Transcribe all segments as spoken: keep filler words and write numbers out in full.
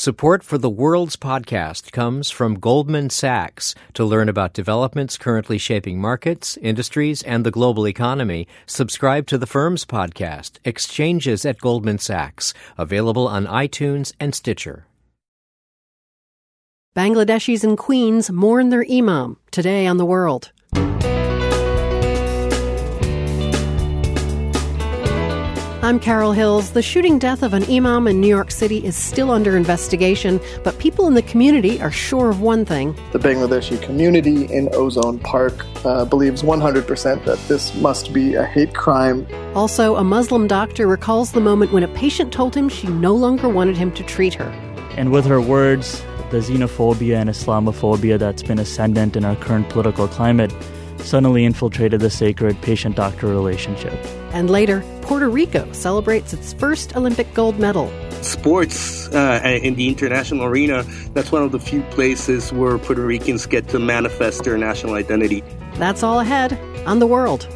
Support for the World's podcast comes from Goldman Sachs. To learn about developments currently shaping markets, industries, and the global economy, subscribe to the firm's podcast, Exchanges at Goldman Sachs, available on iTunes and Stitcher. Bangladeshis in Queens mourn their imam, today on The World. I'm Carol Hills. The shooting death of an imam in New York City is still under investigation, but people in the community are sure of one thing. The Bangladeshi community in Ozone Park uh, believes one hundred percent that this must be a hate crime. Also, a Muslim doctor recalls the moment when a patient told him she no longer wanted him to treat her. And with her words, the xenophobia and Islamophobia that's been ascendant in our current political climate suddenly infiltrated the sacred patient-doctor relationship. And later, Puerto Rico celebrates its first Olympic gold medal. Sports uh, in the international arena, that's one of the few places where Puerto Ricans get to manifest their national identity. That's all ahead on The World.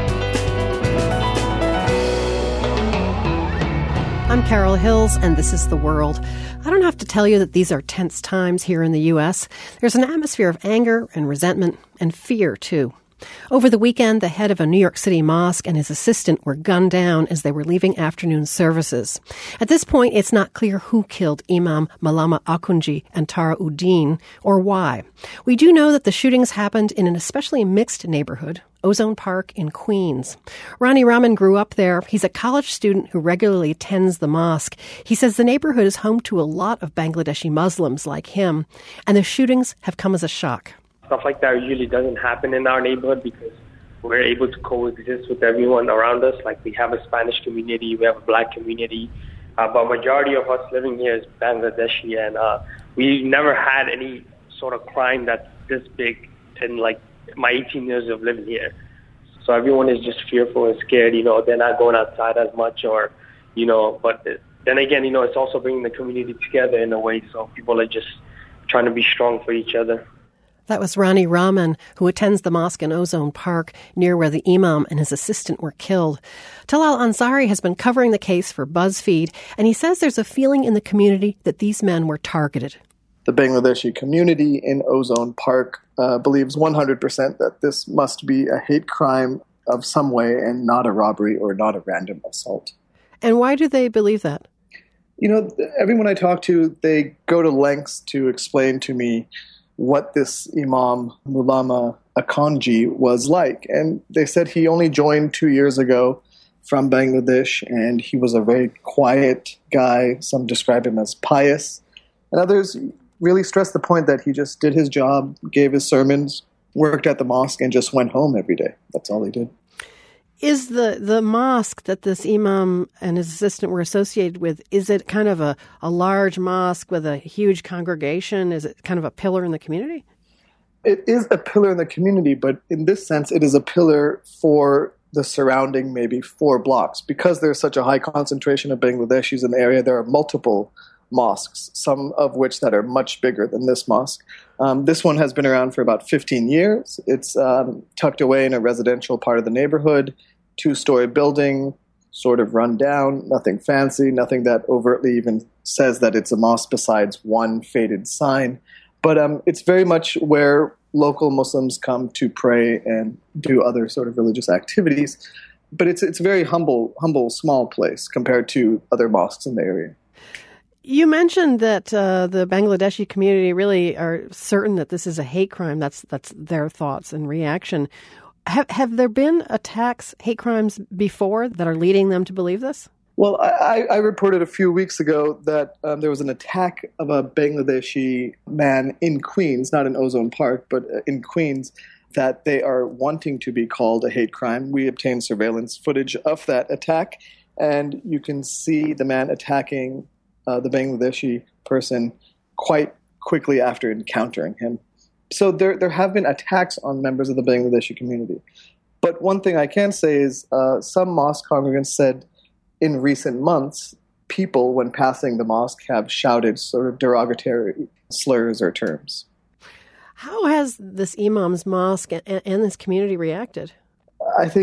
I'm Carol Hills, and this is The World. I don't have to tell you that these are tense times here in the U S. There's an atmosphere of anger and resentment and fear, too. Over the weekend, the head of a New York City mosque and his assistant were gunned down as they were leaving afternoon services. At this point, it's not clear who killed Imam Malama Akunji and Tara Uddin, or why. We do know that the shootings happened in an especially mixed neighborhood, Ozone Park in Queens. Ronnie Rahman grew up there. He's a college student who regularly attends the mosque. He says the neighborhood is home to a lot of Bangladeshi Muslims like him, and the shootings have come as a shock. Stuff like that usually doesn't happen in our neighborhood because we're able to coexist with everyone around us. Like, we have a Spanish community, we have a black community, uh, but majority of us living here is Bangladeshi, and uh, we never had any sort of crime that's this big in like my eighteen years of living here. So everyone is just fearful and scared. You know, they're not going outside as much, or you know. But then again, you know, it's also bringing the community together in a way. So people are just trying to be strong for each other. That was Ronnie Rahman, who attends the mosque in Ozone Park, near where the imam and his assistant were killed. Talal Ansari has been covering the case for BuzzFeed, and he says there's a feeling in the community that these men were targeted. The Bangladeshi community in Ozone Park uh, believes one hundred percent that this must be a hate crime of some way and not a robbery or not a random assault. And why do they believe that? You know, everyone I talk to, they go to lengths to explain to me what this Imam Malama Akunji was like. And they said he only joined two years ago from Bangladesh, and he was a very quiet guy. Some describe him as pious. And others really stressed the point that he just did his job, gave his sermons, worked at the mosque, and just went home every day. That's all he did. Is the, the mosque that this imam and his assistant were associated with, is it kind of a, a large mosque with a huge congregation? Is it kind of a pillar in the community? It is a pillar in the community, but in this sense, it is a pillar for the surrounding maybe four blocks. Because there's such a high concentration of Bangladeshis in the area, there are multiple mosques, some of which that are much bigger than this mosque. Um, this one has been around for about fifteen years. It's um, tucked away in a residential part of the neighborhood. Two-story building, sort of run down, nothing fancy, nothing that overtly even says that it's a mosque besides one faded sign. But um, it's very much where local Muslims come to pray and do other sort of religious activities. But it's it's a very humble, humble, small place compared to other mosques in the area. You mentioned that uh, the Bangladeshi community really are certain that this is a hate crime. That's that's their thoughts and reaction. Have, have there been attacks, hate crimes before that are leading them to believe this? Well, I, I reported a few weeks ago that um, there was an attack of a Bangladeshi man in Queens, not in Ozone Park, but in Queens, that they are wanting to be called a hate crime. We obtained surveillance footage of that attack, and you can see the man attacking uh, the Bangladeshi person quite quickly after encountering him. So there there have been attacks on members of the Bangladeshi community. But one thing I can say is uh, some mosque congregants said in recent months, people, when passing the mosque, have shouted sort of derogatory slurs or terms. How has this imam's mosque and, and this community reacted? I think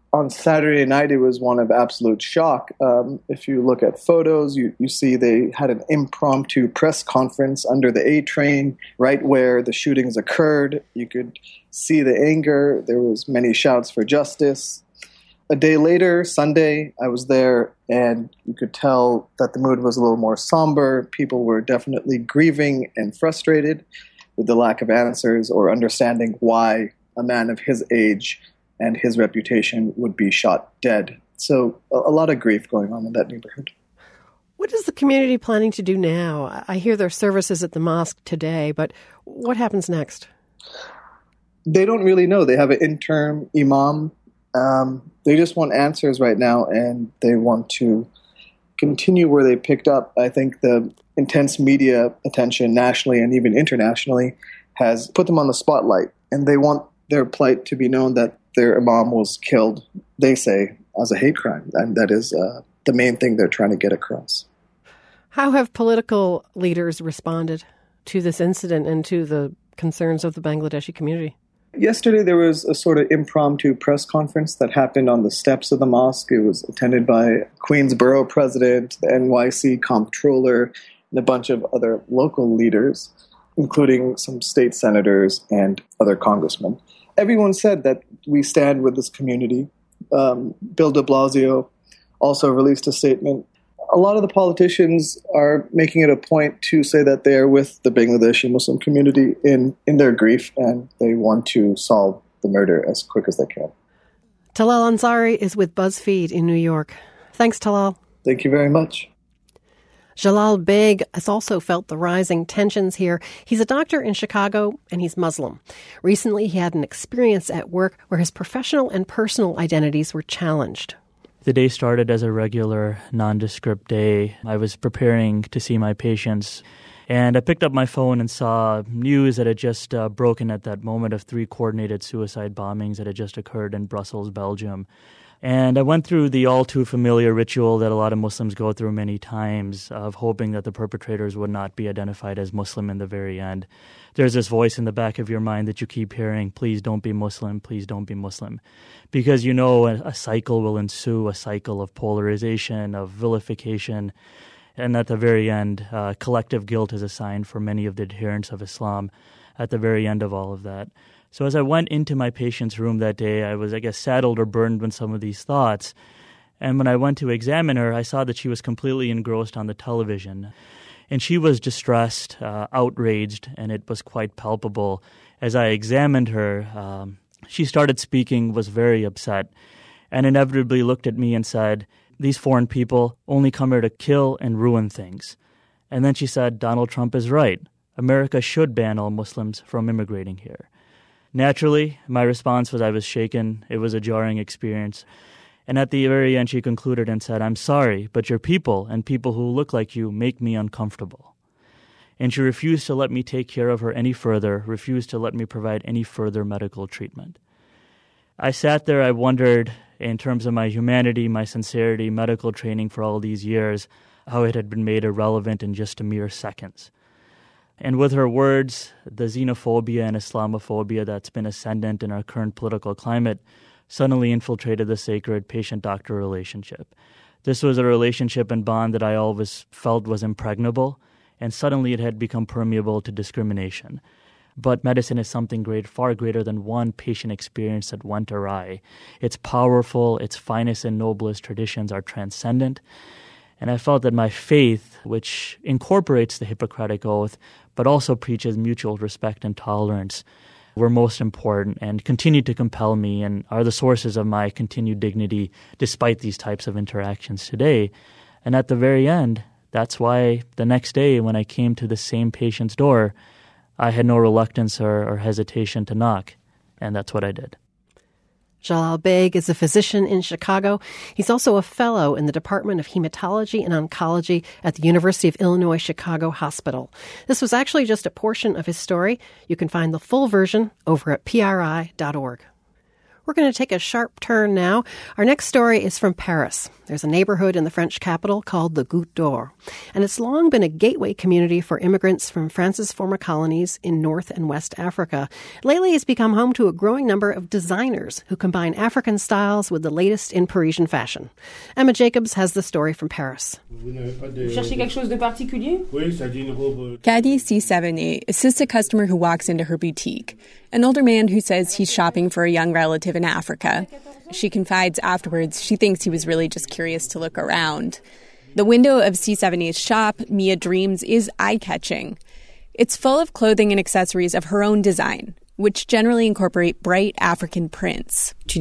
on Saturday night, it was one of absolute shock. Um, if you look at photos, you, you see they had an impromptu press conference under the A train, right where the shootings occurred. You could see the anger. There was many shouts for justice. A day later, Sunday, I was there, and you could tell that the mood was a little more somber. People were definitely grieving and frustrated with the lack of answers or understanding why a man of his age and his reputation would be shot dead. So a, a lot of grief going on in that neighborhood. What is the community planning to do now? I hear there are services at the mosque today, but what happens next? They don't really know. They have an interim imam. Um, they just want answers right now, and they want to continue where they picked up. I think the intense media attention nationally and even internationally has put them on the spotlight, and they want their plight to be known that their imam was killed, they say, as a hate crime. And that is uh, the main thing they're trying to get across. How have political leaders responded to this incident and to the concerns of the Bangladeshi community? Yesterday, there was a sort of impromptu press conference that happened on the steps of the mosque. It was attended by Queensborough president, the N Y C comptroller, and a bunch of other local leaders, including some state senators and other congressmen. Everyone said that we stand with this community. Um, Bill de Blasio also released a statement. A lot of the politicians are making it a point to say that they are with the Bangladeshi Muslim community in, in their grief, and they want to solve the murder as quick as they can. Talal Ansari is with BuzzFeed in New York. Thanks, Talal. Thank you very much. Jalal Beg has also felt the rising tensions here. He's a doctor in Chicago, and he's Muslim. Recently, he had an experience at work where his professional and personal identities were challenged. The day started as a regular, nondescript day. I was preparing to see my patients, and I picked up my phone and saw news that had just uh, broken at that moment of three coordinated suicide bombings that had just occurred in Brussels, Belgium. And I went through the all-too-familiar ritual that a lot of Muslims go through many times of hoping that the perpetrators would not be identified as Muslim in the very end. There's this voice in the back of your mind that you keep hearing, please don't be Muslim, please don't be Muslim. Because you know a, a cycle will ensue, a cycle of polarization, of vilification, and at the very end, uh, collective guilt is assigned for many of the adherents of Islam at the very end of all of that. So as I went into my patient's room that day, I was, I guess, saddled or burdened with some of these thoughts. And when I went to examine her, I saw that she was completely engrossed on the television. And she was distressed, uh, outraged, and it was quite palpable. As I examined her, um, she started speaking, was very upset, and inevitably looked at me and said, "These foreign people only come here to kill and ruin things." And then she said, "Donald Trump is right. America should ban all Muslims from immigrating here." Naturally, my response was I was shaken. It was a jarring experience. And at the very end, she concluded and said, "I'm sorry, but your people and people who look like you make me uncomfortable." And she refused to let me take care of her any further, refused to let me provide any further medical treatment. I sat there, I wondered, in terms of my humanity, my sincerity, medical training for all these years, how it had been made irrelevant in just a mere seconds. And with her words, the xenophobia and Islamophobia that's been ascendant in our current political climate suddenly infiltrated the sacred patient-doctor relationship. This was a relationship and bond that I always felt was impregnable, and suddenly it had become permeable to discrimination. But medicine is something great, far greater than one patient experience that went awry. It's powerful, its finest and noblest traditions are transcendent, and I felt that my faith, which incorporates the Hippocratic Oath, but also preaches mutual respect and tolerance, were most important and continue to compel me and are the sources of my continued dignity despite these types of interactions today. And at the very end, that's why the next day when I came to the same patient's door, I had no reluctance or, or hesitation to knock, and that's what I did. Jalal Beg is a physician in Chicago. He's also a fellow in the Department of Hematology and Oncology at the University of Illinois Chicago Hospital. This was actually just a portion of his story. You can find the full version over at P R I dot org. We're going to take a sharp turn now. Our next story is from Paris. There's a neighborhood in the French capital called the Goutte d'Or, and it's long been a gateway community for immigrants from France's former colonies in North and West Africa. Lately, it's become home to a growing number of designers who combine African styles with the latest in Parisian fashion. Emma Jacobs has the story from Paris. Gadi C seven A assists a customer who walks into her boutique, an older man who says he's shopping for a young relative in Africa. She confides afterwards she thinks he was really just curious to look around. The window of C seven A's shop, Mia Dreams, is eye-catching. It's full of clothing and accessories of her own design, which generally incorporate bright African prints. I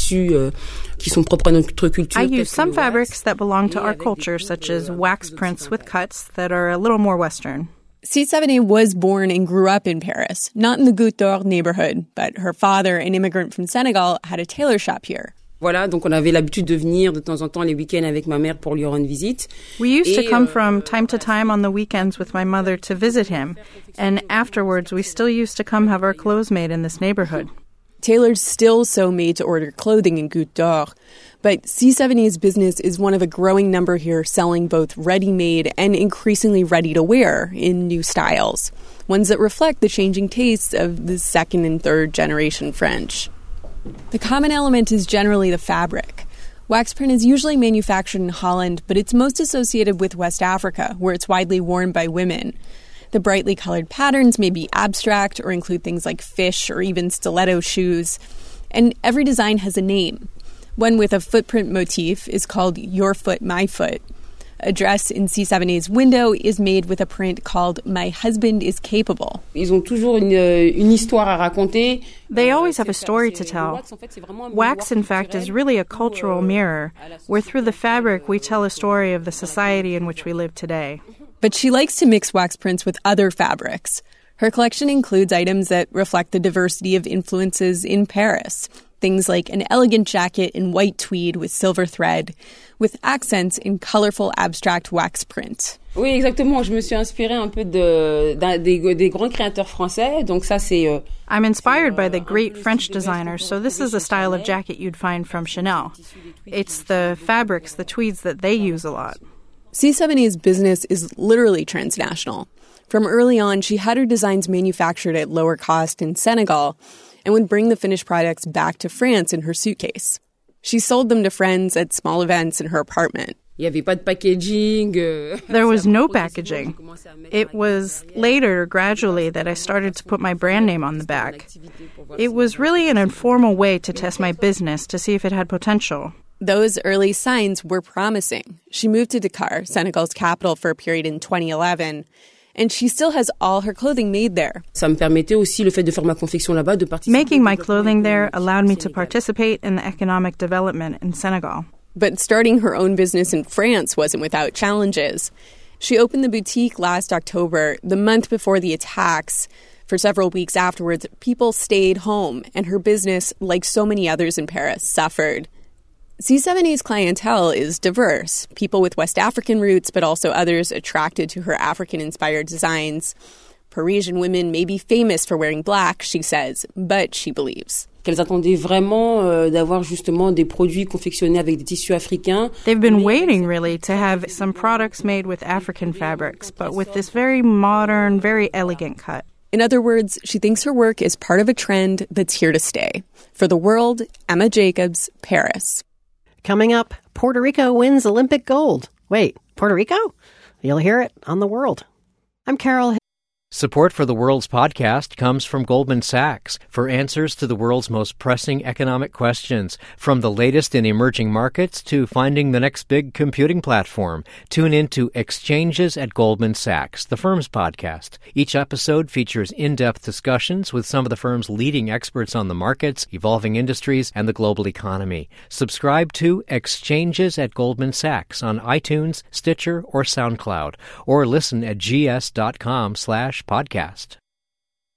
use some fabrics that belong to our culture, such as wax prints with cuts that are a little more Western. C seven A was born and grew up in Paris, not in the Goutte d'Or neighborhood, but her father, an immigrant from Senegal, had a tailor shop here. Voilà, donc on avait l'habitude de venir de temps en temps les week-ends avec ma mère pour lui rendre visite. We used to come from time to time on the weekends with my mother to visit him, and afterwards we still used to come have our clothes made in this neighborhood. Tailors still sew made-to-order clothing in Goutte d'Or, but C seven A's business is one of a growing number here selling both ready-made and increasingly ready-to-wear in new styles, ones that reflect the changing tastes of the second and third generation French. The common element is generally the fabric. Wax print is usually manufactured in Holland, but it's most associated with West Africa, where it's widely worn by women. The brightly colored patterns may be abstract or include things like fish or even stiletto shoes. And every design has a name. One with a footprint motif is called Your Foot, My Foot. A dress in C seven A's window is made with a print called My Husband is Capable. Ils ont toujours une, une histoire à raconter. They always have a story to tell. Wax, in fact, is really a cultural mirror, where through the fabric we tell a story of the society in which we live today. But she likes to mix wax prints with other fabrics. Her collection includes items that reflect the diversity of influences in Paris. Things like an elegant jacket in white tweed with silver thread, with accents in colorful abstract wax print. Oui, exactement. Je me suis inspirée un peu de, de, des, des grands créateurs français. Donc ça, c'est. Euh, I'm inspired by the great French designers, so this is a style of jacket you'd find from Chanel. It's the fabrics, the tweeds that they use a lot. C seven A's business is literally transnational. From early on, she had her designs manufactured at lower cost in Senegal and would bring the finished products back to France in her suitcase. She sold them to friends at small events in her apartment. There was no packaging. It was later, gradually, that I started to put my brand name on the back. It was really an informal way to test my business to see if it had potential. Those early signs were promising. She moved to Dakar, Senegal's capital, for a period in twenty eleven, and she still has all her clothing made there. Making my clothing there allowed me to participate in the economic development in Senegal. But starting her own business in France wasn't without challenges. She opened the boutique last October, the month before the attacks. For several weeks afterwards, people stayed home, and her business, like so many others in Paris, suffered. C seven A's clientele is diverse, people with West African roots, but also others attracted to her African-inspired designs. Parisian women may be famous for wearing black, she says, but she believes. They've been waiting, really, to have some products made with African fabrics, but with this very modern, very elegant cut. In other words, she thinks her work is part of a trend that's here to stay. For The World, Emma Jacobs, Paris. Coming up, Puerto Rico wins Olympic gold. Wait, Puerto Rico? You'll hear it on The World. I'm Carol. Support for the World's podcast comes from Goldman Sachs for answers to the world's most pressing economic questions, from the latest in emerging markets to finding the next big computing platform. Tune in to Exchanges at Goldman Sachs, the firm's podcast. Each episode features in-depth discussions with some of the firm's leading experts on the markets, evolving industries, and the global economy. Subscribe to Exchanges at Goldman Sachs on iTunes, Stitcher, or SoundCloud, or listen at gs.com slash podcast.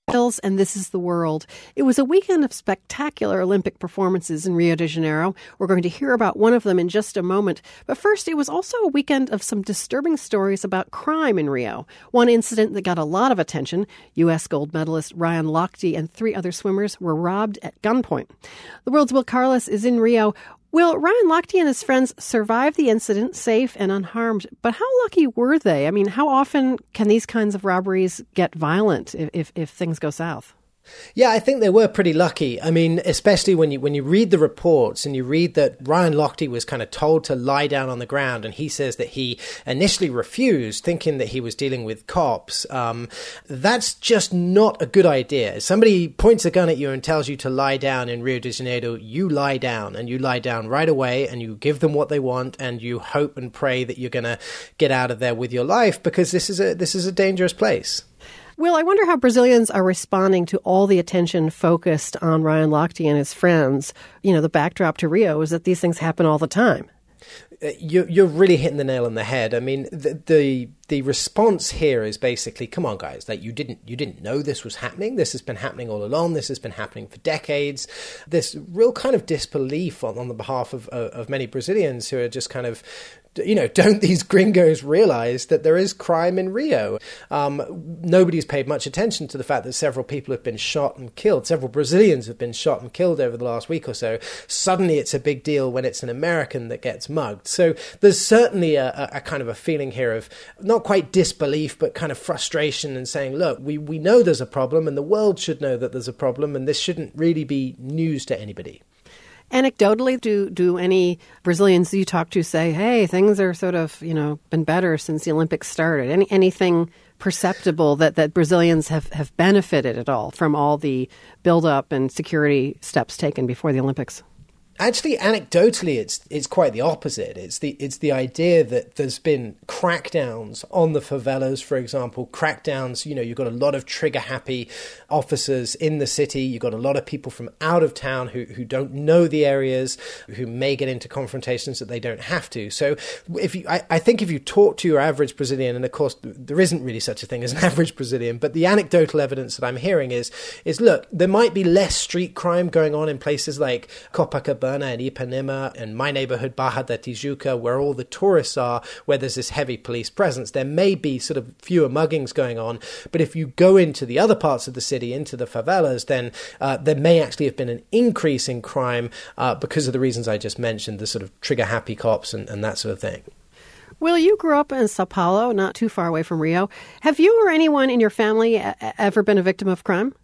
Hills, and this is the world. It was a weekend of spectacular Olympic performances in Rio de Janeiro. We're going to hear about one of them in just a moment. But first, it was also a weekend of some disturbing stories about crime in Rio. One incident that got a lot of attention. U S gold medalist Ryan Lochte and three other swimmers were robbed at gunpoint. The world's Will Carlos is in Rio. Will, Ryan Lochte and his friends survived the incident safe and unharmed, but how lucky were they? I mean, how often can these kinds of robberies get violent if, if, if things go south? Yeah, I think they were pretty lucky. I mean, especially when you when you read the reports and you read that Ryan Lochte was kind of told to lie down on the ground, and he says that he initially refused, thinking that he was dealing with cops. Um, that's just not a good idea. If somebody points a gun at you and tells you to lie down in Rio de Janeiro, you lie down, and you lie down right away, and you give them what they want, and you hope and pray that you're going to get out of there with your life, because this is a this is a dangerous place. Will, I wonder how Brazilians are responding to all the attention focused on Ryan Lochte and his friends. You know, the backdrop to Rio is that these things happen all the time. You're, you're really hitting the nail on the head. I mean, the, the the response here is basically, come on, guys, like you didn't you didn't know this was happening. This has been happening all along. This has been happening for decades. This real kind of disbelief on, on the behalf of, of, of many Brazilians who are just kind of, you know, don't these gringos realize that there is crime in Rio? Um, nobody's paid much attention to the fact that several people have been shot and killed. Several Brazilians have been shot and killed over the last week or so. Suddenly it's a big deal when it's an American that gets mugged. So there's certainly a, a, a kind of a feeling here of not quite disbelief, but kind of frustration and saying, look, we, we know there's a problem and the world should know that there's a problem and this shouldn't really be news to anybody. Anecdotally, do do any Brazilians you talk to say, hey, things are sort of, you know, been better since the Olympics started? Any Anything perceptible that, that Brazilians have, have benefited at all from all the build-up and security steps taken before the Olympics? Actually, anecdotally, it's it's quite the opposite. It's the it's the idea that there's been crackdowns on the favelas, for example. Crackdowns, you know, you've got a lot of trigger-happy officers in the city. You've got a lot of people from out of town who, who don't know the areas, who may get into confrontations that they don't have to. So if you, I, I think if you talk to your average Brazilian, and of course there isn't really such a thing as an average Brazilian, but the anecdotal evidence that I'm hearing is, is look, there might be less street crime going on in places like Copacabana and Ipanema and my neighborhood, Barra da Tijuca, where all the tourists are, where there's this heavy police presence. There may be sort of fewer muggings going on, but if you go into the other parts of the city, into the favelas, then uh, there may actually have been an increase in crime uh, because of the reasons I just mentioned, the sort of trigger-happy cops and, and that sort of thing. Will, you grew up in Sao Paulo, not too far away from Rio. Have you or anyone in your family a- ever been a victim of crime?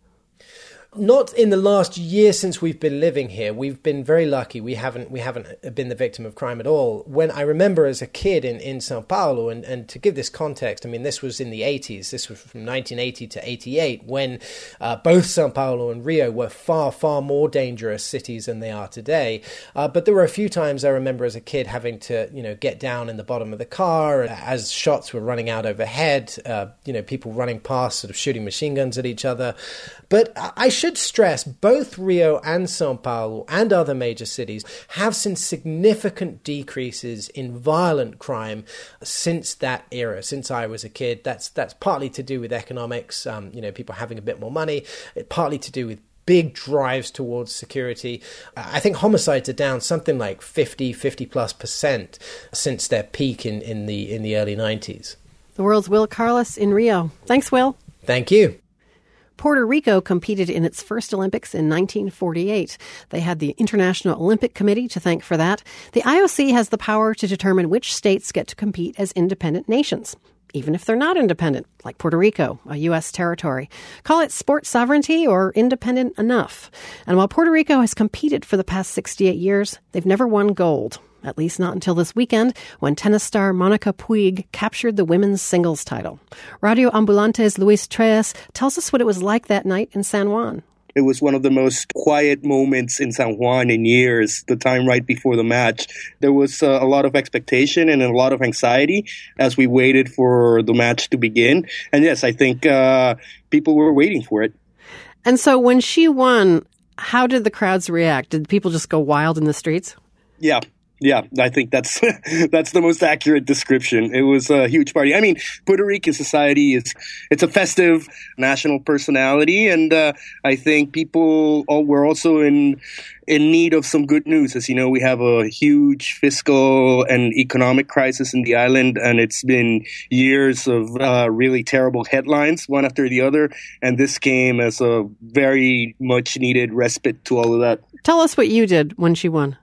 Not in the last year since we've been living here. We've been very lucky. We haven't we haven't been the victim of crime at all. When I remember as a kid in, in Sao Paulo, and, and to give this context, I mean, this was in the eighties. This was from nineteen eighty to eighty-eight, when uh, both Sao Paulo and Rio were far, far more dangerous cities than they are today. Uh, but there were a few times I remember as a kid having to, you know, get down in the bottom of the car as shots were running out overhead, uh, you know, people running past, sort of shooting machine guns at each other. But I should stress both Rio and Sao Paulo and other major cities have seen significant decreases in violent crime since that era, since I was a kid. That's that's partly to do with economics, um, you know, people having a bit more money, partly to do with big drives towards security. I think homicides are down something like fifty, fifty plus percent since their peak in, in the in the early nineties. The world's Will Carlos in Rio. Thanks, Will. Thank you. Puerto Rico competed in its first Olympics in nineteen forty-eight. They had the International Olympic Committee to thank for that. The I O C has the power to determine which states get to compete as independent nations, even if they're not independent, like Puerto Rico, a U S territory. Call it sports sovereignty or independent enough. And while Puerto Rico has competed for the past sixty-eight years, they've never won gold. At least not until this weekend, when tennis star Monica Puig captured the women's singles title. Radio Ambulante's Luis Treyes tells us what it was like that night in San Juan. It was one of the most quiet moments in San Juan in years, the time right before the match. There was uh, a lot of expectation and a lot of anxiety as we waited for the match to begin. And yes, I think uh, people were waiting for it. And so when she won, how did the crowds react? Did people just go wild in the streets? Yeah. Yeah, I think that's that's the most accurate description. It was a huge party. I mean, Puerto Rican society is it's a festive national personality, and uh, I think people all, were also in in need of some good news. As you know, we have a huge fiscal and economic crisis in the island, and it's been years of uh, really terrible headlines, one after the other, and this came as a very much needed respite to all of that. Tell us what you did when she won.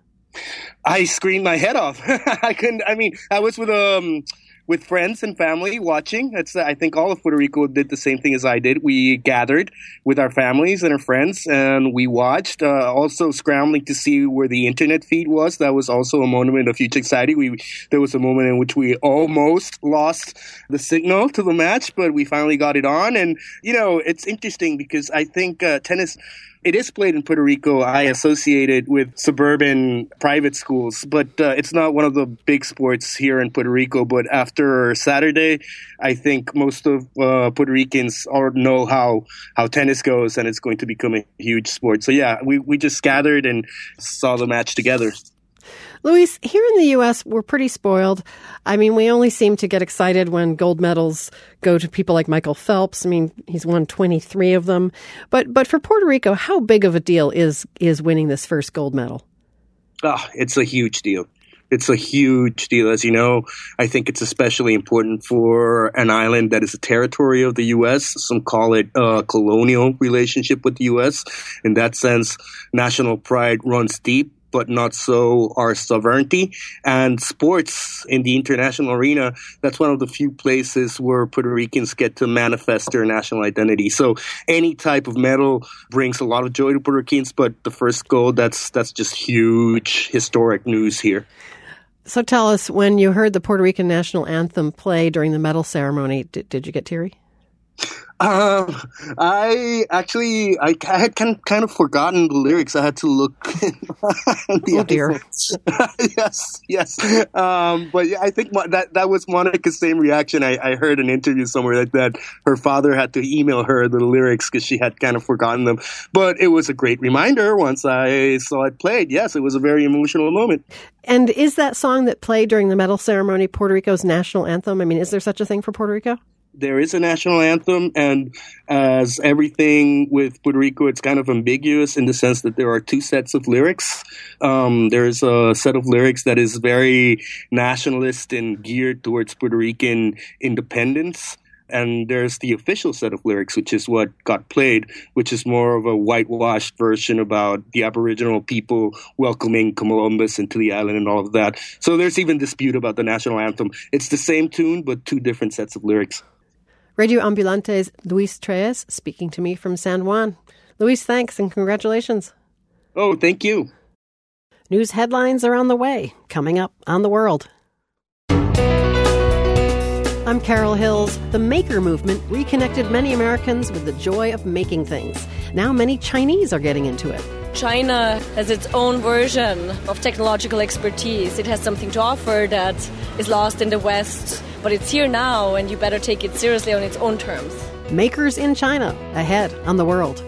I screamed my head off. I couldn't. I mean, I was with um with friends and family watching. It's I think all of Puerto Rico did the same thing as I did. We gathered with our families and our friends, and we watched. Uh, also scrambling to see where the internet feed was. That was also a moment of huge anxiety. We there was a moment in which we almost lost the signal to the match, but we finally got it on. And you know, it's interesting because I think uh, tennis. It is played in Puerto Rico. I associate it with suburban private schools, but uh, it's not one of the big sports here in Puerto Rico. But after Saturday, I think most of uh, Puerto Ricans already know how, how tennis goes, and it's going to become a huge sport. So, yeah, we, we just gathered and saw the match together. Luis, here in the U S, we're pretty spoiled. I mean, we only seem to get excited when gold medals go to people like Michael Phelps. I mean, he's won twenty-three of them. But but for Puerto Rico, how big of a deal is is winning this first gold medal? Oh, it's a huge deal. It's a huge deal. As you know, I think it's especially important for an island that is a territory of the U S. Some call it a colonial relationship with the U S. In that sense, national pride runs deep, but not so our sovereignty. And sports in the international arena, that's one of the few places where Puerto Ricans get to manifest their national identity. So any type of medal brings a lot of joy to Puerto Ricans, but the first gold, that's that's just huge historic news here. So tell us, when you heard the Puerto Rican national anthem play during the medal ceremony, did, did you get teary? Um, I actually, I, I had kind of, kind of forgotten the lyrics. I had to look. the oh dear. yes, yes. Um, but yeah, I think that that was Monica's same reaction. I, I heard an interview somewhere that, that her father had to email her the lyrics because she had kind of forgotten them. But it was a great reminder once I saw it played. Yes, it was a very emotional moment. And is that song that played during the medal ceremony Puerto Rico's national anthem? I mean, is there such a thing for Puerto Rico? There is a national anthem, and as everything with Puerto Rico, it's kind of ambiguous in the sense that there are two sets of lyrics. Um, there's a set of lyrics that is very nationalist and geared towards Puerto Rican independence. And there's the official set of lyrics, which is what got played, which is more of a whitewashed version about the Aboriginal people welcoming Columbus into the island and all of that. So there's even dispute about the national anthem. It's the same tune, but two different sets of lyrics. Radio Ambulante's Luis Treyes speaking to me from San Juan. Luis, thanks and congratulations. Oh, thank you. News headlines are on the way, coming up on The World. I'm Carol Hills. The maker movement reconnected many Americans with the joy of making things. Now many Chinese are getting into it. China has its own version of technological expertise. It has something to offer that is lost in the West, but it's here now, and you better take it seriously on its own terms. Makers in China, ahead on The World.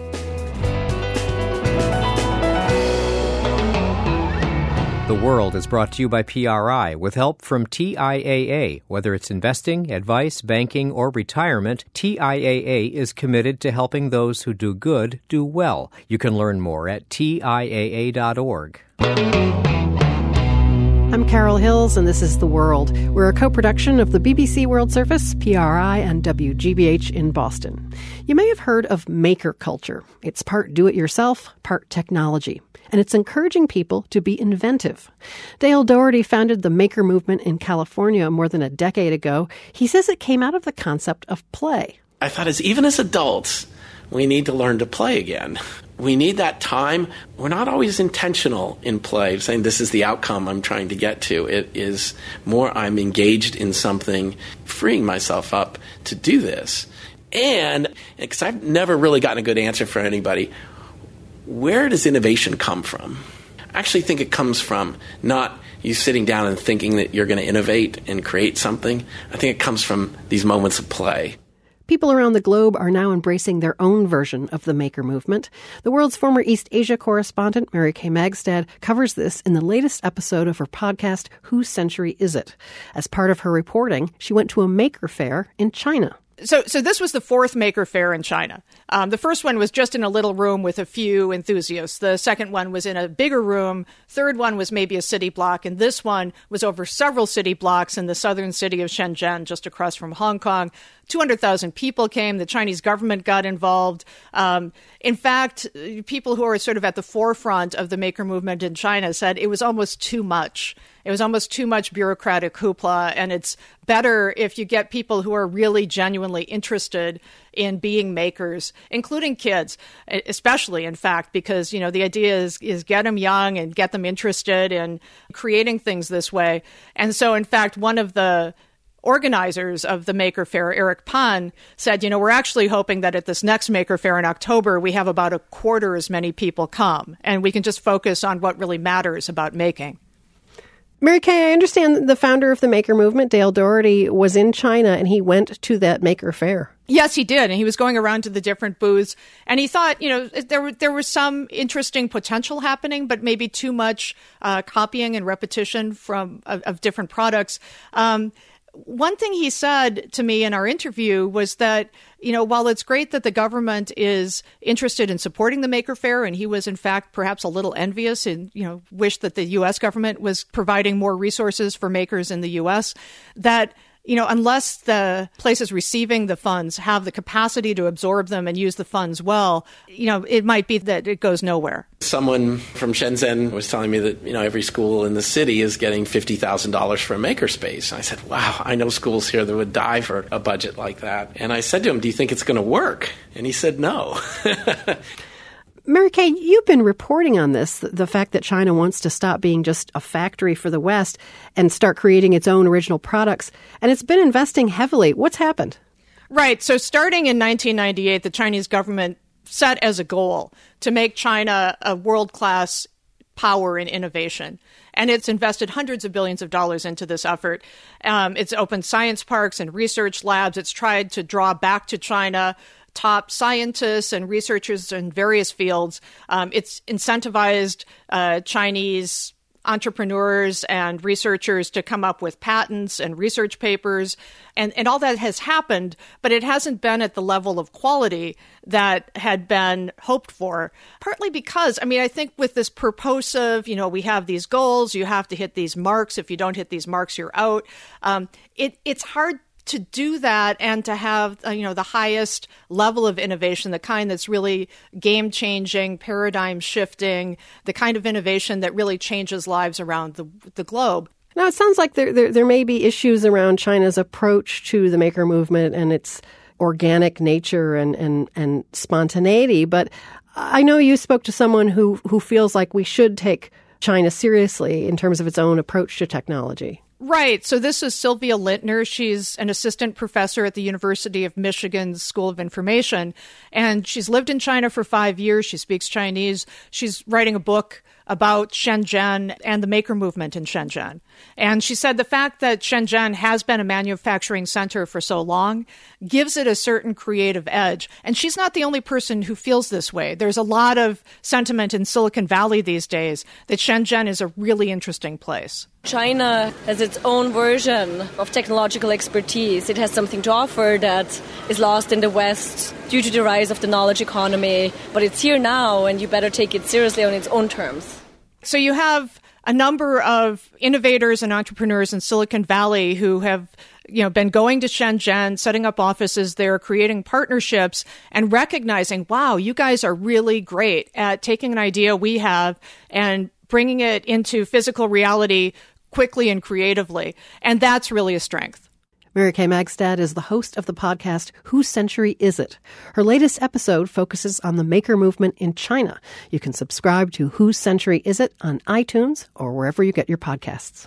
The World is brought to you by P R I with help from T I A A. Whether it's investing, advice, banking, or retirement, T I A A is committed to helping those who do good do well. You can learn more at T I A A dot org. I'm Carol Hills, and this is The World. We're a co-production of the B B C World Service, P R I, and W G B H in Boston. You may have heard of maker culture. It's part do-it-yourself, part technology. And it's encouraging people to be inventive. Dale Doherty founded the maker movement in California more than a decade ago. He says it came out of the concept of play. I thought, as even as adults, we need to learn to play again. We need that time. We're not always intentional in play, saying this is the outcome I'm trying to get to. It is more I'm engaged in something, freeing myself up to do this. And because I've never really gotten a good answer for anybody, where does innovation come from? I actually think it comes from not you sitting down and thinking that you're going to innovate and create something. I think it comes from these moments of play. People around the globe are now embracing their own version of the maker movement. The world's former East Asia correspondent, Mary Kay Magstad, covers this in the latest episode of her podcast, Whose Century Is It? As part of her reporting, she went to a maker fair in China. So so this was the fourth maker fair in China. Um, the first one was just in a little room with a few enthusiasts. The second one was in a bigger room. Third one was maybe a city block. And this one was over several city blocks in the southern city of Shenzhen, just across from Hong Kong. two hundred thousand people came. The Chinese government got involved. Um, in fact, people who are sort of at the forefront of the maker movement in China said it was almost too much. It was almost too much bureaucratic hoopla, and it's better if you get people who are really genuinely interested in being makers, including kids, especially, in fact, because, you know, the idea is, is get them young and get them interested in creating things this way. And so, in fact, one of the organizers of the Maker Fair, Eric Pan, said, you know, we're actually hoping that at this next Maker Fair in October, we have about a quarter as many people come, and we can just focus on what really matters about making. Mary Kay, I understand the founder of the maker movement, Dale Doherty, was in China and he went to that maker fair. Yes, he did. And he was going around to the different booths. And he thought, you know, there, there was some interesting potential happening, but maybe too much uh, copying and repetition from of, of different products. Um, One thing he said to me in our interview was that, you know, while it's great that the government is interested in supporting the Maker Fair, and he was, in fact, perhaps a little envious and, you know, wished that the U S government was providing more resources for makers in the U S, that, you know, unless the places receiving the funds have the capacity to absorb them and use the funds well, you know, it might be that it goes nowhere. Someone from Shenzhen was telling me that, you know, every school in the city is getting fifty thousand dollars for a makerspace. And I said, wow, I know schools here that would die for a budget like that. And I said to him, do you think it's going to work? And he said, no. Mary Kay, you've been reporting on this, the fact that China wants to stop being just a factory for the West and start creating its own original products. And it's been investing heavily. What's happened? Right. So starting in nineteen ninety-eight, the Chinese government set as a goal to make China a world-class power in innovation. And it's invested hundreds of billions of dollars into this effort. Um, it's opened science parks and research labs. It's tried to draw back to China top scientists and researchers in various fields. Um, it's incentivized uh, Chinese entrepreneurs and researchers to come up with patents and research papers. And, and all that has happened, but it hasn't been at the level of quality that had been hoped for, partly because, I mean, I think with this purposive, you know, we have these goals, you have to hit these marks. If you don't hit these marks, you're out. Um, it, it's hard to do that and to have, uh, you know, the highest level of innovation, the kind that's really game-changing, paradigm-shifting, the kind of innovation that really changes lives around the, the globe. Now, it sounds like there, there there may be issues around China's approach to the maker movement and its organic nature and, and, and spontaneity, but I know you spoke to someone who, who feels like we should take China seriously in terms of its own approach to technology. Right. So this is Sylvia Lintner. She's an assistant professor at the University of Michigan's School of Information. And she's lived in China for five years. She speaks Chinese. She's writing a book about Shenzhen and the maker movement in Shenzhen. And she said the fact that Shenzhen has been a manufacturing center for so long gives it a certain creative edge. And she's not the only person who feels this way. There's a lot of sentiment in Silicon Valley these days that Shenzhen is a really interesting place. China has its own version of technological expertise. It has something to offer that is lost in the West due to the rise of the knowledge economy. But it's here now, and you better take it seriously on its own terms. So you have a number of innovators and entrepreneurs in Silicon Valley who have, you know, been going to Shenzhen, setting up offices there, creating partnerships, and recognizing, wow, you guys are really great at taking an idea we have and bringing it into physical reality quickly and creatively. And that's really a strength. Mary Kay Magstad is the host of the podcast, Whose Century Is It? Her latest episode focuses on the maker movement in China. You can subscribe to Whose Century Is It on iTunes or wherever you get your podcasts.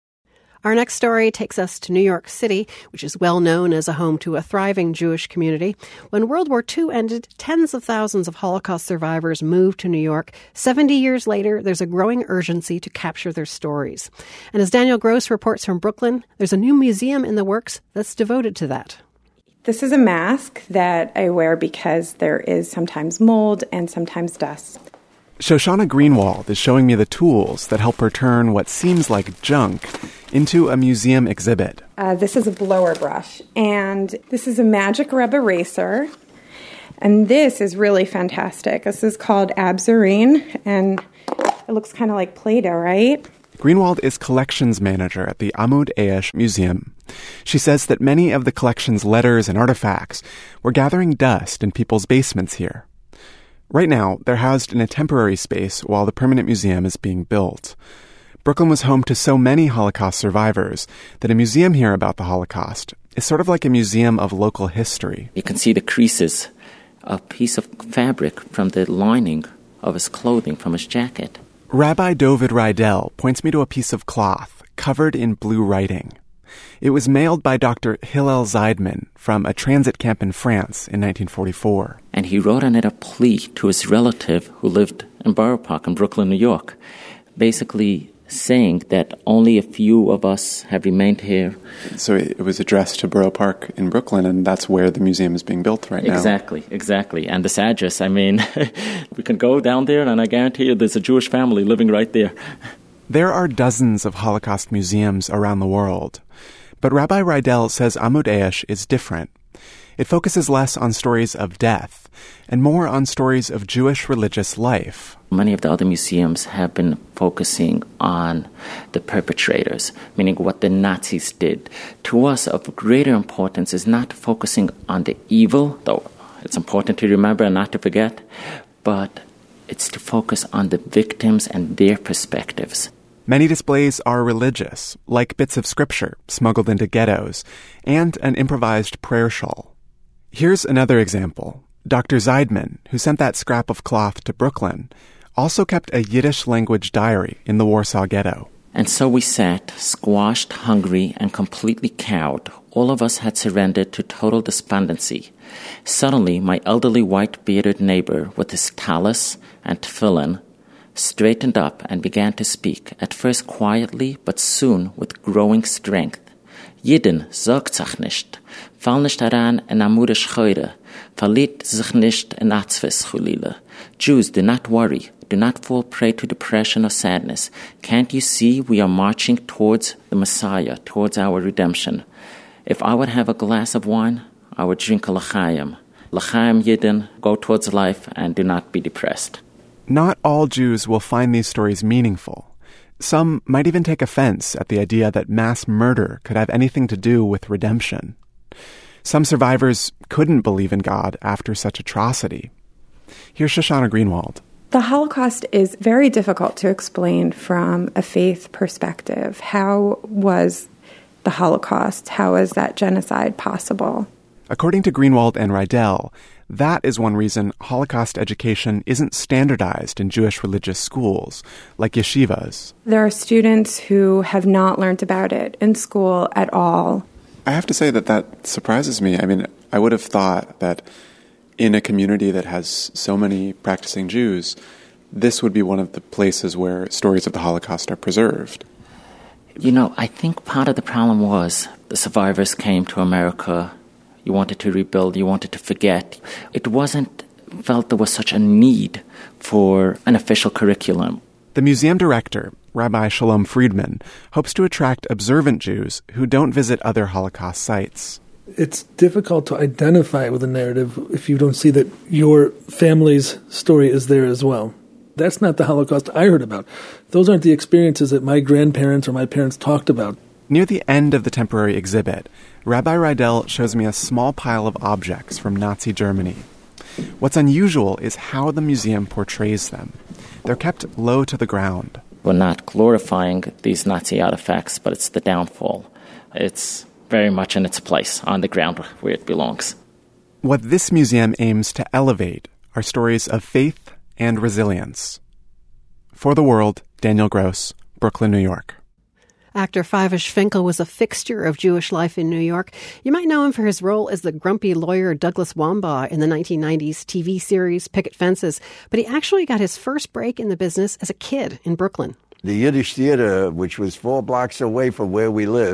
Our next story takes us to New York City, which is well known as a home to a thriving Jewish community. When World War Two ended, tens of thousands of Holocaust survivors moved to New York. Seventy years later, there's a growing urgency to capture their stories. And as Daniel Gross reports from Brooklyn, there's a new museum in the works that's devoted to that. This is a mask that I wear because there is sometimes mold and sometimes dust. Shoshana Greenwald is showing me the tools that help her turn what seems like junk into a museum exhibit. Uh, this is a blower brush, and this is a magic rub eraser. And this is really fantastic. This is called Absarine, and it looks kind of like Play-Doh, right? Greenwald is collections manager at the Amud Eish Museum. She says that many of the collection's letters and artifacts were gathering dust in people's basements here. Right now, they're housed in a temporary space while the permanent museum is being built. Brooklyn was home to so many Holocaust survivors that a museum here about the Holocaust is sort of like a museum of local history. You can see the creases, a piece of fabric from the lining of his clothing, from his jacket. Rabbi Dovid Rydell points me to a piece of cloth covered in blue writing. It was mailed by Doctor Hillel Zeidman from a transit camp in France in nineteen forty-four. And he wrote on it a plea to his relative who lived in Borough Park in Brooklyn, New York, basically saying that only a few of us have remained here. So it was addressed to Borough Park in Brooklyn, and that's where the museum is being built right now. Exactly, exactly. And this address, I mean, we can go down there, and I guarantee you there's a Jewish family living right there. There are dozens of Holocaust museums around the world. But Rabbi Rydell says Amud Eish is different. It focuses less on stories of death and more on stories of Jewish religious life. Many of the other museums have been focusing on the perpetrators, meaning what the Nazis did. To us, of greater importance is not focusing on the evil, though it's important to remember and not to forget, but it's to focus on the victims and their perspectives. Many displays are religious, like bits of scripture smuggled into ghettos, and an improvised prayer shawl. Here's another example. Doctor Zeidman, who sent that scrap of cloth to Brooklyn, also kept a Yiddish-language diary in the Warsaw Ghetto. And so we sat, squashed, hungry, and completely cowed. All of us had surrendered to total despondency. Suddenly, my elderly white-bearded neighbor with his tallis and tefillin straightened up and began to speak, at first quietly, but soon with growing strength. Jeden sorgt sich nicht. Fall nicht daran in Amud Eish. Verliert sich nicht in Atzves Chulile. Jews, do not worry. Do not fall prey to depression or sadness. Can't you see we are marching towards the Messiah, towards our redemption? If I would have a glass of wine, I would drink a l'chaim. L'chaim Yidden, go towards life and do not be depressed. Not all Jews will find these stories meaningful. Some might even take offense at the idea that mass murder could have anything to do with redemption. Some survivors couldn't believe in God after such atrocity. Here's Shoshana Greenwald. The Holocaust is very difficult to explain from a faith perspective. How was the Holocaust? How is that genocide possible? According to Greenwald and Rydell, that is one reason Holocaust education isn't standardized in Jewish religious schools, like yeshivas. There are students who have not learned about it in school at all. I have to say that that surprises me. I mean, I would have thought that in a community that has so many practicing Jews, this would be one of the places where stories of the Holocaust are preserved. You know, I think part of the problem was the survivors came to America. You wanted to rebuild, you wanted to forget. It wasn't felt there was such a need for an official curriculum. The museum director, Rabbi Shalom Friedman, hopes to attract observant Jews who don't visit other Holocaust sites. It's difficult to identify with a narrative if you don't see that your family's story is there as well. That's not the Holocaust I heard about. Those aren't the experiences that my grandparents or my parents talked about. Near the end of the temporary exhibit, Rabbi Rydell shows me a small pile of objects from Nazi Germany. What's unusual is how the museum portrays them. They're kept low to the ground. We're not glorifying these Nazi artifacts, but it's the downfall. It's very much in its place, on the ground where it belongs. What this museum aims to elevate are stories of faith and resilience. For the World, Daniel Gross, Brooklyn, New York. Actor Fivish Finkel was a fixture of Jewish life in New York. You might know him for his role as the grumpy lawyer Douglas Wambaugh in the nineteen nineties T V series Picket Fences, but he actually got his first break in the business as a kid in Brooklyn. The Yiddish Theater, which was four blocks away from where we lived,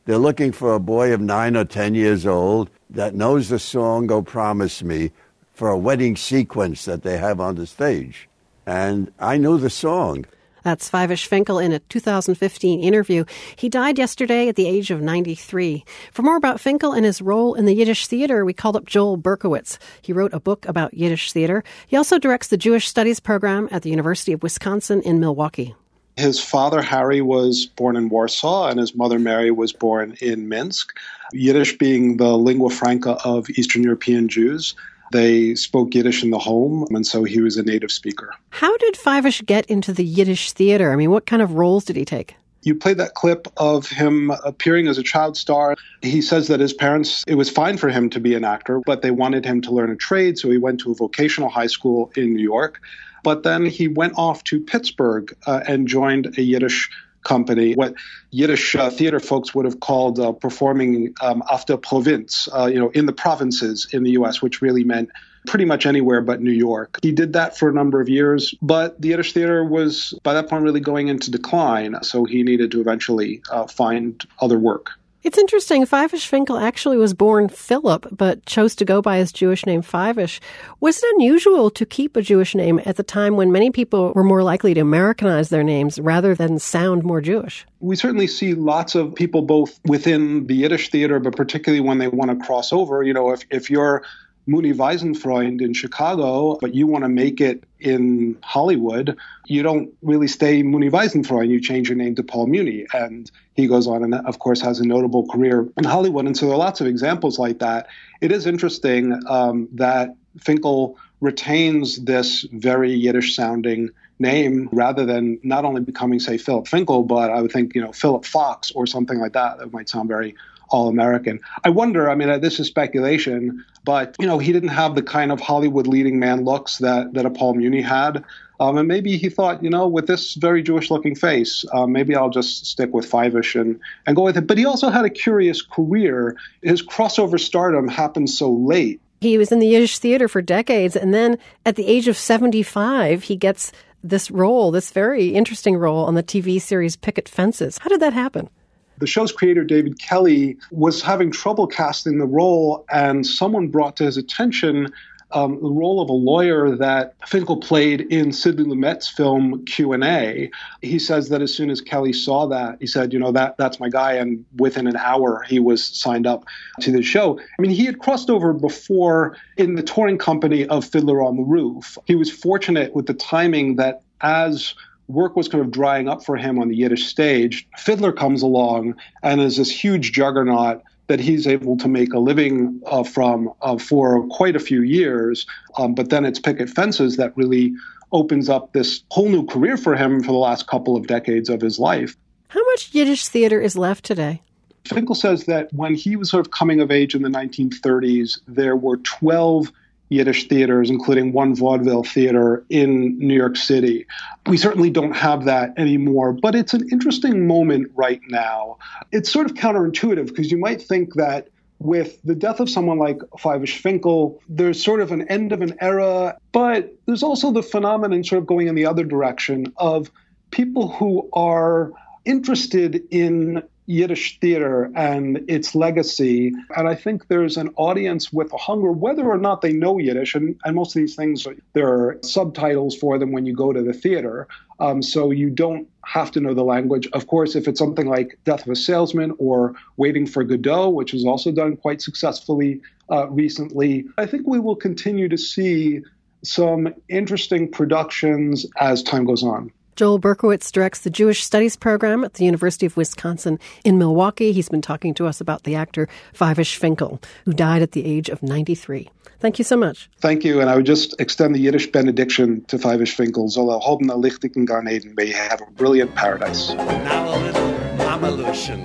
They're looking for a boy of nine or ten years old that knows the song, Oh Promise Me, for a wedding sequence that they have on the stage. And I knew the song. That's Fivish Finkel in a two thousand fifteen interview. He died yesterday at the age of ninety-three. For more about Finkel and his role in the Yiddish theater, we called up Joel Berkowitz. He wrote a book about Yiddish theater. He also directs the Jewish Studies program at the University of Wisconsin in Milwaukee. His father, Harry, was born in Warsaw, and his mother, Mary, was born in Minsk. Yiddish being the lingua franca of Eastern European Jews, they spoke Yiddish in the home, and so he was a native speaker. How did Fivish get into the Yiddish theater? I mean, what kind of roles did he take? You played that clip of him appearing as a child star. He says that his parents, it was fine for him to be an actor, but they wanted him to learn a trade, so he went to a vocational high school in New York. But then he went off to Pittsburgh uh, and joined a Yiddish company, what Yiddish uh, theater folks would have called uh, performing um, auf der Provinz, uh, you know, in the provinces in the U S, which really meant pretty much anywhere but New York. He did that for a number of years, but the Yiddish theater was, by that point, really going into decline, so he needed to eventually uh, find other work. It's interesting. Fivish Finkel actually was born Philip, but chose to go by his Jewish name Fivish. Was it unusual to keep a Jewish name at the time when many people were more likely to Americanize their names rather than sound more Jewish? We certainly see lots of people both within the Yiddish theater, but particularly when they want to cross over. You know, if, if you're Muni Weisenfreund in Chicago, but you want to make it in Hollywood, you don't really stay Muni Weisenfreund. You change your name to Paul Muni. And he goes on and, of course, has a notable career in Hollywood. And so there are lots of examples like that. It is interesting um, that Finkel retains this very Yiddish-sounding name rather than not only becoming, say, Philip Finkel, but I would think, you know, Philip Fox or something like that. That might sound very all-American. I wonder, I mean, this is speculation, but, you know, he didn't have the kind of Hollywood leading man looks that, that a Paul Muni had. Um, and maybe he thought, you know, with this very Jewish-looking face, uh, maybe I'll just stick with Fivish and, and go with it. But he also had a curious career. His crossover stardom happened so late. He was in the Yiddish theater for decades, and then at the age of seventy-five, he gets this role, this very interesting role on the T V series Picket Fences. How did that happen? The show's creator, David Kelly, was having trouble casting the role, and someone brought to his attention um, the role of a lawyer that Finkel played in Sidney Lumet's film Q and A. He says that as soon as Kelly saw that, he said, you know, that that's my guy, and within an hour he was signed up to the show. I mean, he had crossed over before in the touring company of Fiddler on the Roof. He was fortunate with the timing that as work was kind of drying up for him on the Yiddish stage, Fiddler comes along and is this huge juggernaut that he's able to make a living uh, from uh, for quite a few years. Um, but then it's Picket Fences that really opens up this whole new career for him for the last couple of decades of his life. How much Yiddish theater is left today? Finkel says that when he was sort of coming of age in the nineteen thirties, there were twelve Yiddish theaters, including one vaudeville theater in New York City. We certainly don't have that anymore, but it's an interesting moment right now. It's sort of counterintuitive because you might think that with the death of someone like Fivish Finkel, there's sort of an end of an era, but there's also the phenomenon sort of going in the other direction of people who are interested in Yiddish theater and its legacy. And I think there's an audience with a hunger, whether or not they know Yiddish, and, and most of these things, there are subtitles for them when you go to the theater. Um, so you don't have to know the language. Of course, if it's something like Death of a Salesman or Waiting for Godot, which is also done quite successfully uh, recently, I think we will continue to see some interesting productions as time goes on. Joel Berkowitz directs the Jewish Studies program at the University of Wisconsin in Milwaukee. He's been talking to us about the actor Fivish Finkel, who died at the age of ninety-three. Thank you so much. Thank you. And I would just extend the Yiddish benediction to Fivish Finkel. Soll er haben a lichtigen Gan Eden. May you have a brilliant paradise. Now a little Mamelution.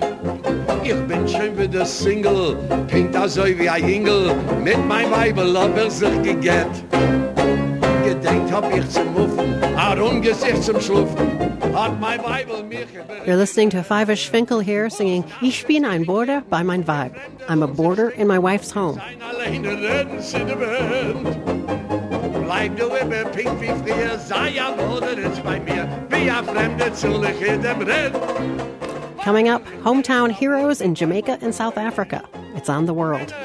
Ich bin schon wieder Single, pinkt also wie ein Engel, mit mein Weibel hab er sich gegett. Gedenkt hab ich zum Muffen, Arum Gesicht zum Schlupfen, hat mein Weibel mich... You're listening to Fivish Finkel here singing Ich bin ein Boarder by mein Weib. I'm a boarder in my wife's home. Bleib du immer pink wie früher, sei ja Boarder jetzt bei mir, wie ein Fremder zu in dem Rennen. Coming up, hometown heroes in Jamaica and South Africa. It's on The World.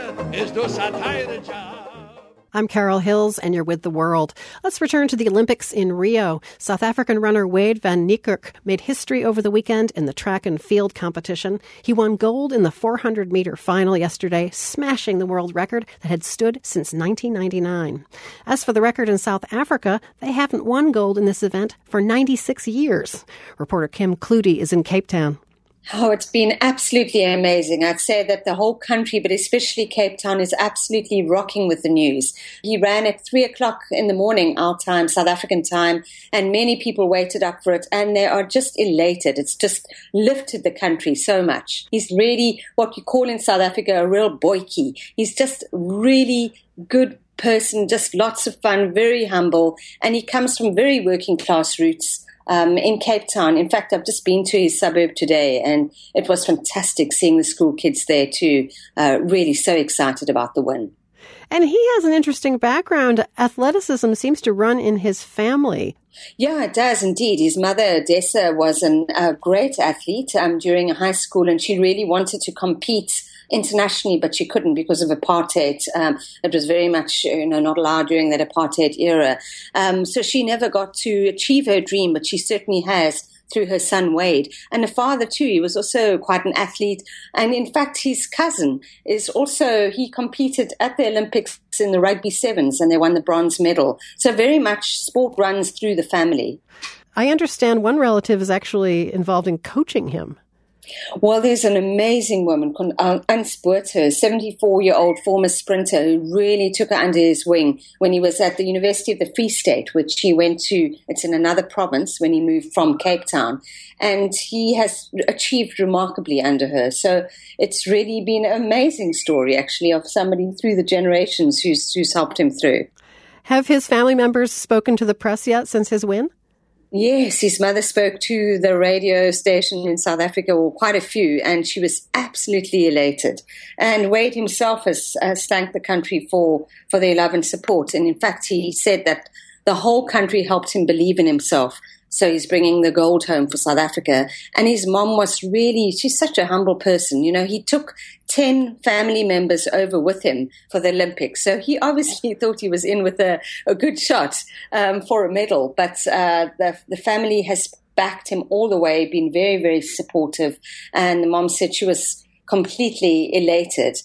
I'm Carol Hills, and you're with The World. Let's return to the Olympics in Rio. South African runner Wade van Niekerk made history over the weekend in the track and field competition. He won gold in the four hundred meter final yesterday, smashing the world record that had stood since nineteen ninety-nine. As for the record in South Africa, they haven't won gold in this event for ninety-six years. Reporter Kim Clutie is in Cape Town. Oh, it's been absolutely amazing. I'd say that the whole country, but especially Cape Town, is absolutely rocking with the news. He ran at three o'clock in the morning, our time, South African time, and many people waited up for it, and they are just elated. It's just lifted the country so much. He's really what you call in South Africa a real boykie. He's just really good person, just lots of fun, very humble, and he comes from very working class roots. Um, in Cape Town. In fact, I've just been to his suburb today, and it was fantastic seeing the school kids there too, uh, really so excited about the win. And he has an interesting background. Athleticism seems to run in his family. Yeah, it does indeed. His mother, Odessa, was a uh, great athlete um, during high school, and she really wanted to compete internationally, but she couldn't because of apartheid. Um, it was very much, you know, not allowed during that apartheid era. Um, so she never got to achieve her dream, but she certainly has through her son Wade. And the father too, he was also quite an athlete. And in fact, his cousin is also, he competed at the Olympics in the rugby sevens and they won the bronze medal. So very much sport runs through the family. I understand one relative is actually involved in coaching him. Well, there's an amazing woman called Ans Botha, a seventy-four-year-old former sprinter who really took her under his wing when he was at the University of the Free State, which he went to. It's in another province when he moved from Cape Town. And he has achieved remarkably under her. So it's really been an amazing story, actually, of somebody through the generations who's, who's helped him through. Have his family members spoken to the press yet since his win? Yes, his mother spoke to the radio station in South Africa, or quite a few, and she was absolutely elated. And Wade himself has, has thanked the country for, for their love and support. And in fact, he said that the whole country helped him believe in himself. So he's bringing the gold home for South Africa. And his mom was really, she's such a humble person. You know, he took ten family members over with him for the Olympics. So he obviously thought he was in with a, a good shot um, for a medal. But uh, the, the family has backed him all the way, been very, very supportive. And the mom said she was completely elated.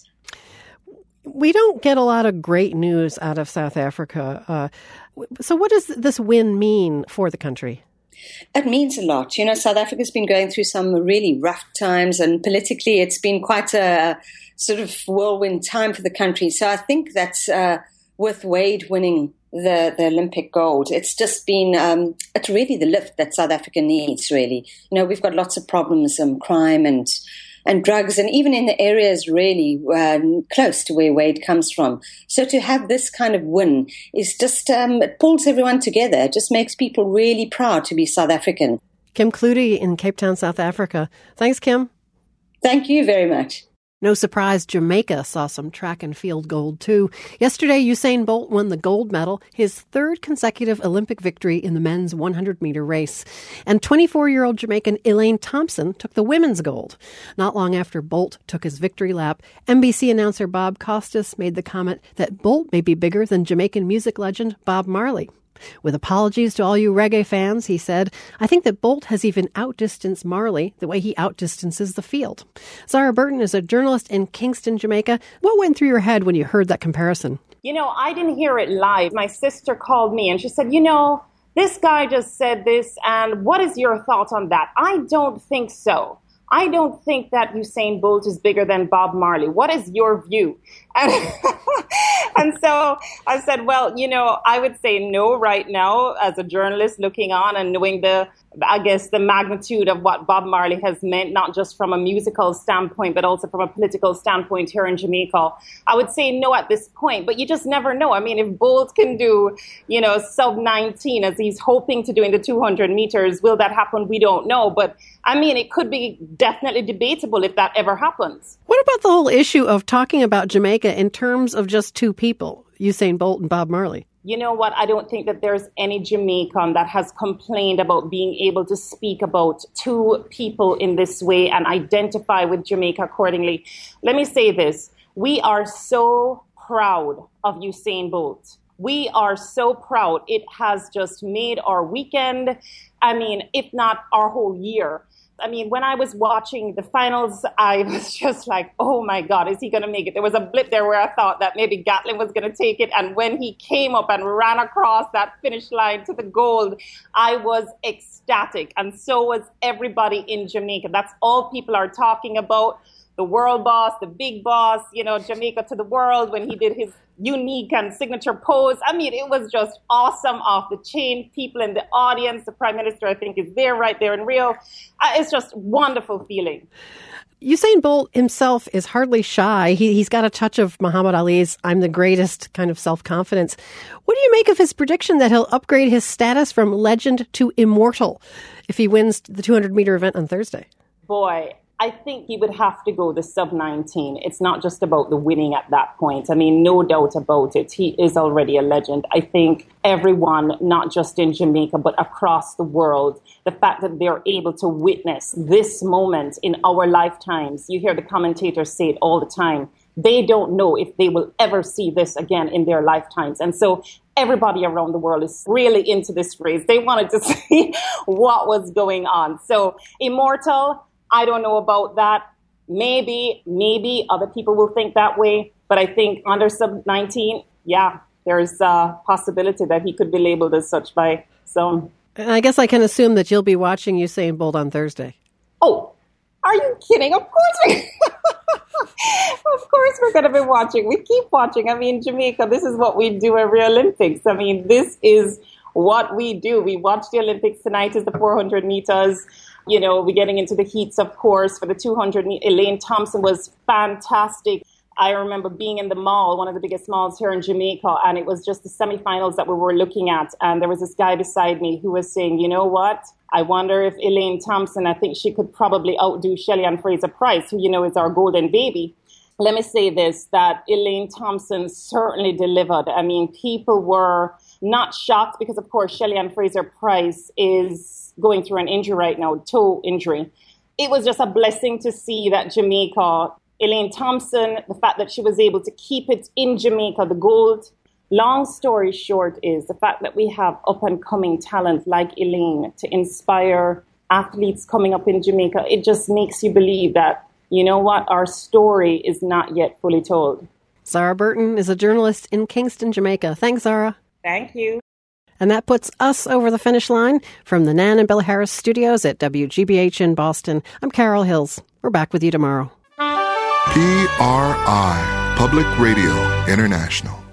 We don't get a lot of great news out of South Africa. Uh, so what does this win mean for the country? It means a lot. You know, South Africa's been going through some really rough times, and politically it's been quite a sort of whirlwind time for the country. So I think that's uh, with Wade winning the, the Olympic gold, it's just been, um, it's really the lift that South Africa needs, really. You know, we've got lots of problems, um, crime and and drugs, and even in the areas really uh, close to where Wade comes from. So to have this kind of win is just, um, it pulls everyone together. It just makes people really proud to be South African. Kim Clutie in Cape Town, South Africa. Thanks, Kim. Thank you very much. No surprise, Jamaica saw some track and field gold, too. Yesterday, Usain Bolt won the gold medal, his third consecutive Olympic victory in the men's one hundred meter race. And twenty-four-year-old Jamaican Elaine Thompson took the women's gold. Not long after Bolt took his victory lap, N B C announcer Bob Costas made the comment that Bolt may be bigger than Jamaican music legend Bob Marley. With apologies to all you reggae fans, he said, I think that Bolt has even outdistanced Marley the way he outdistances the field. Zara Burton is a journalist in Kingston, Jamaica. What went through your head when you heard that comparison? You know, I didn't hear it live. My sister called me and she said, you know, this guy just said this, and what is your thought on that? I don't think so. I don't think that Usain Bolt is bigger than Bob Marley. What is your view? And, and so I said, well, you know, I would say no right now as a journalist looking on and knowing the, I guess, the magnitude of what Bob Marley has meant, not just from a musical standpoint, but also from a political standpoint here in Jamaica. I would say no at this point, but you just never know. I mean, if Bolt can do, you know, sub nineteen as he's hoping to do in the two hundred meters, will that happen? We don't know. But I mean, it could be definitely debatable if that ever happens. What about the whole issue of talking about Jamaica in terms of just two people, Usain Bolt and Bob Marley? you know what? I don't think that there's any Jamaican that has complained about being able to speak about two people in this way and identify with Jamaica accordingly. Let me say this. We are so proud of Usain Bolt. We are so proud. It has just made our weekend, I mean, if not our whole year. I mean, when I was watching the finals, I was just like, oh my God, is he going to make it? There was a blip there where I thought that maybe Gatlin was going to take it. And when he came up and ran across that finish line to the gold, I was ecstatic. And so was everybody in Jamaica. That's all people are talking about. The world boss, the big boss, you know, Jamaica to the world when he did his unique and signature pose. I mean, it was just awesome, off the chain. People in the audience, the Prime Minister, I think, is there right there in Rio. Uh, it's just wonderful feeling. Usain Bolt himself is hardly shy. He, he's got a touch of Muhammad Ali's I'm the greatest kind of self-confidence. What do you make of his prediction that he'll upgrade his status from legend to immortal if he wins the two hundred meter event on Thursday? Boy, I think he would have to go the sub nineteen. It's not just about the winning at that point. I mean, no doubt about it. He is already a legend. I think everyone, not just in Jamaica, but across the world, the fact that they're able to witness this moment in our lifetimes. You hear the commentators say it all the time. They don't know if they will ever see this again in their lifetimes. And so everybody around the world is really into this race. They wanted to see what was going on. So immortal, I don't know about that. Maybe, maybe other people will think that way. But I think under sub nineteen, yeah, there's a possibility that he could be labeled as such by some. And I guess I can assume that you'll be watching Usain Bolt on Thursday. Oh, are you kidding? Of course we Of course we're going to be watching. We keep watching. I mean, Jamaica, this is what we do every Olympics. I mean, this is what we do. We watch the Olympics. Tonight is the four hundred meters. You know, we're getting into the heats, of course, for the two hundred. Elaine Thompson was fantastic. I remember being in the mall, one of the biggest malls here in Jamaica, and it was just the semifinals that we were looking at. And there was this guy beside me who was saying, you know what? I wonder if Elaine Thompson, I think she could probably outdo Shelly-Ann Fraser-Pryce, who, you know, is our golden baby. Let me say this, that Elaine Thompson certainly delivered. I mean, people were not shocked because, of course, Shelly-Ann Fraser-Pryce is going through an injury right now, toe injury. It was just a blessing to see that Jamaica, Elaine Thompson, the fact that she was able to keep it in Jamaica, the gold. Long story short is the fact that we have up-and-coming talent like Elaine to inspire athletes coming up in Jamaica. It just makes you believe that, you know what, our story is not yet fully told. Zara Burton is a journalist in Kingston, Jamaica. Thanks, Zara. Thank you. And that puts us over the finish line from the Nan and Bill Harris studios at W G B H in Boston. I'm Carol Hills. We're back with you tomorrow. P R I, Public Radio International.